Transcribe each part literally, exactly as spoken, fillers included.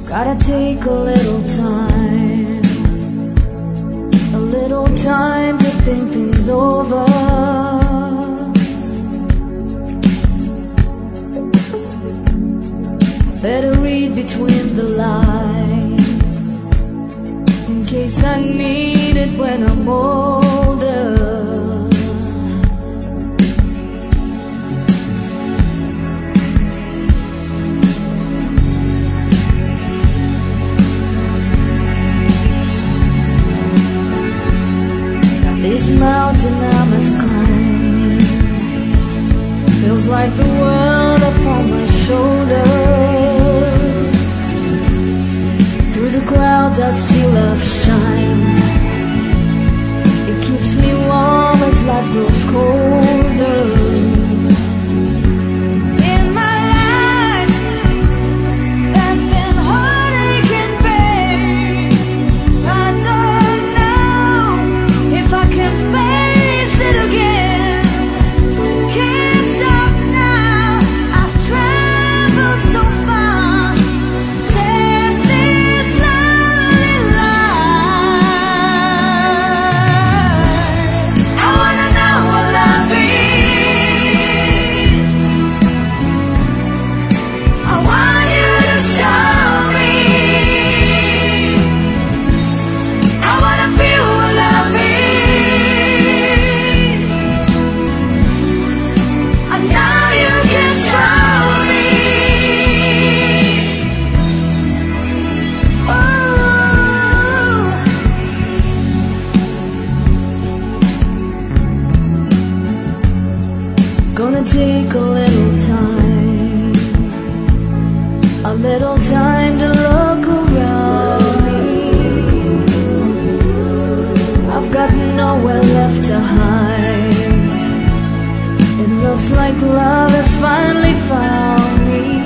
Gotta take a little time, a little time to think things over. Better read between the lines, in case I need it when I'm older. This mountain I must climb feels like the world upon my shoulder. Through the clouds I see love shine. It keeps me warm as life grows colder. Gonna take a little time, a little time to look around me. I've got nowhere left to hide. It looks like love has finally found me.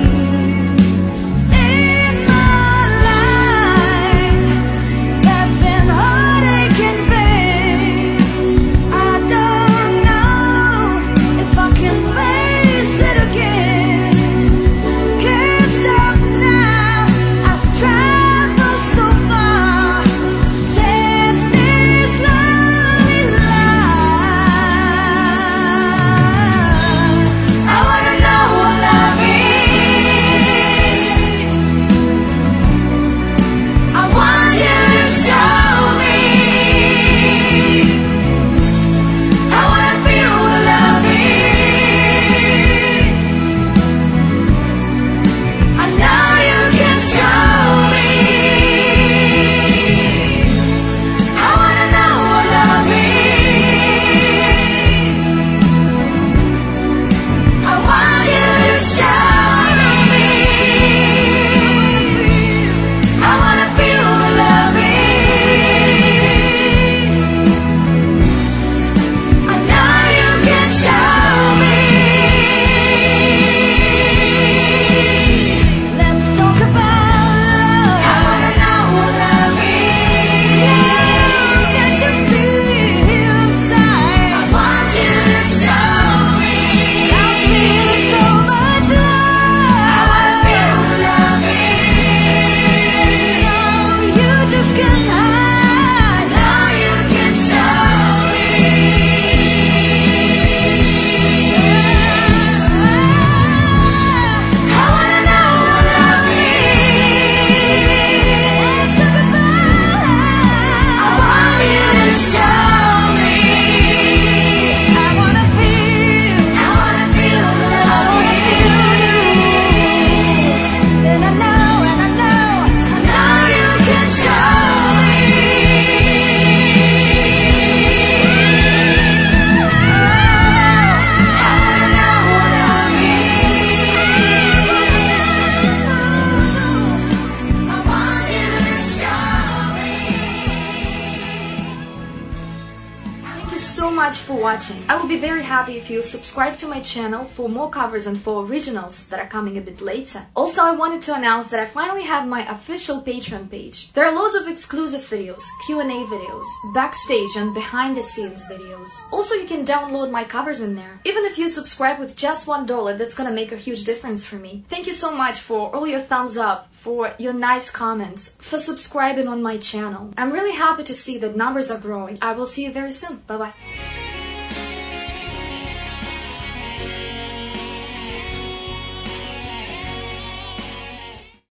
So much for watching. I will be very happy if you subscribe to my channel for more covers and for originals that are coming a bit later. Also, I wanted to announce that I finally have my official Patreon page. There are loads of exclusive videos, Q and A videos, backstage and behind the scenes videos. Also, you can download my covers in there. Even if you subscribe with just one dollar, that's gonna make a huge difference for me. Thank you so much for all your thumbs up, for your nice comments, for subscribing on my channel. I'm really happy to see that numbers are growing. I will see you very soon. Bye bye.